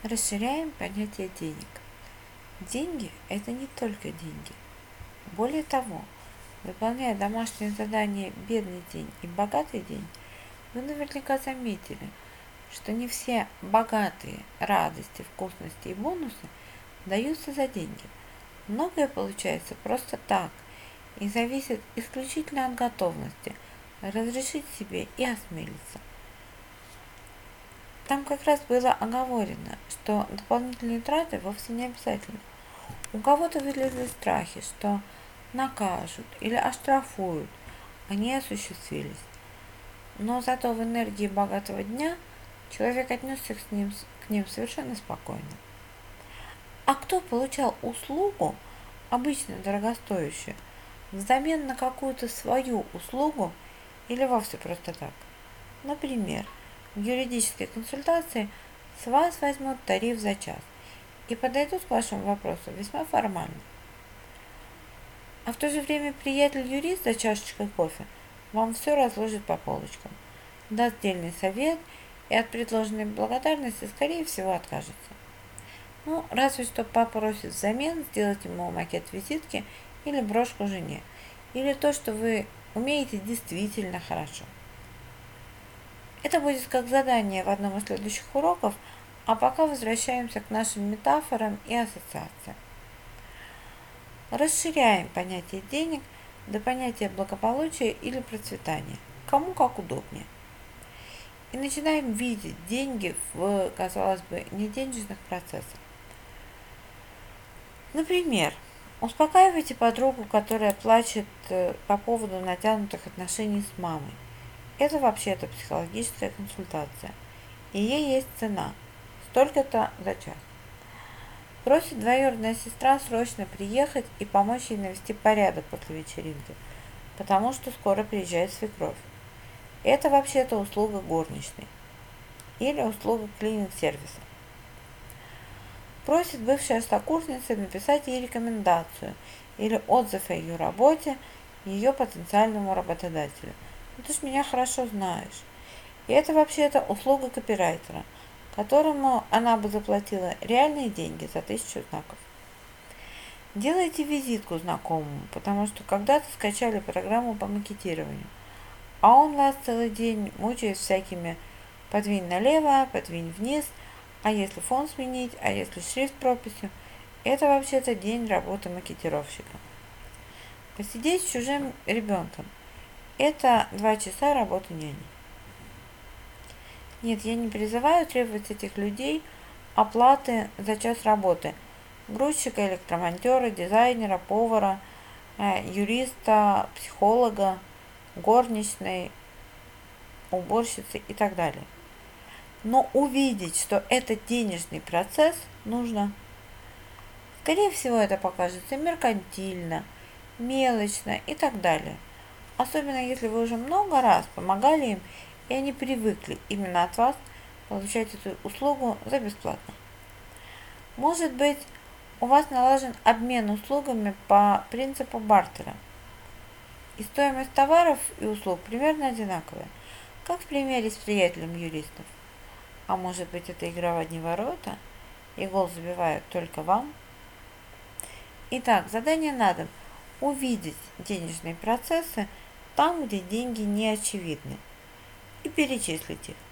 Расширяем понятие денег. Деньги – это не только деньги. Более того, выполняя домашнее задание «Бедный день» и «Богатый день», вы наверняка заметили, что не все богатые радости, вкусности и бонусы даются за деньги. Многое получается просто так и зависит исключительно от готовности разрешить себе и осмелиться. Там как раз было оговорено, что дополнительные траты вовсе не обязательны. У кого-то вылезли страхи, что накажут или оштрафуют, они осуществились. Но зато в энергии богатого дня человек отнесся к ним совершенно спокойно. А кто получал услугу, обычно дорогостоящую, взамен на какую-то свою услугу или вовсе просто так? Например, в юридической консультации с вас возьмут тариф за час и подойдут к вашему вопросу весьма формально. А в то же время приятель-юрист за чашечкой кофе вам все разложит по полочкам, даст дельный совет и от предложенной благодарности, скорее всего, откажется. Разве что попросит взамен сделать ему макет визитки или брошку жене, или то, что вы умеете действительно хорошо. Это будет как задание в одном из следующих уроков, а пока возвращаемся к нашим метафорам и ассоциациям. Расширяем понятие денег до понятия благополучия или процветания, кому как удобнее. И начинаем видеть деньги в, казалось бы, неденежных процессах. Например, успокаивайте подругу, которая плачет по поводу натянутых отношений с мамой. Это вообще-то психологическая консультация. И ей есть цена. Столько-то за час. Просит двоюродная сестра срочно приехать и помочь ей навести порядок после вечеринки, потому что скоро приезжает свекровь. Это вообще-то услуга горничной. Или услуга клининг-сервиса. Просит бывшая сокурсница написать ей рекомендацию или отзыв о ее работе ее потенциальному работодателю. Ты ж меня хорошо знаешь. И это вообще-то услуга копирайтера, которому она бы заплатила реальные деньги за 1000 знаков. Делайте визитку знакомому, потому что когда-то скачали программу по макетированию, а он вас целый день мучает всякими подвинь налево, подвинь вниз, а если фон сменить, а если шрифт прописью. Это вообще-то день работы макетировщика. Посидеть с чужим ребенком. Это 2 часа работы няни. Нет, я не призываю требовать этих людей оплаты за час работы. Грузчика, электромонтера, дизайнера, повара, юриста, психолога, горничной, уборщицы и так далее. Но увидеть, что это денежный процесс, нужно. Скорее всего, это покажется меркантильно, мелочно и так далее. Особенно если вы уже много раз помогали им, и они привыкли именно от вас получать эту услугу за бесплатно. Может быть, у вас налажен обмен услугами по принципу бартера. И стоимость товаров и услуг примерно одинаковая, как в примере с приятелем юристов. А может быть, это игра в одни ворота, и гол забивают только вам? Итак, задание на дом – увидеть денежные процессы там, где деньги не очевидны, и перечислить их.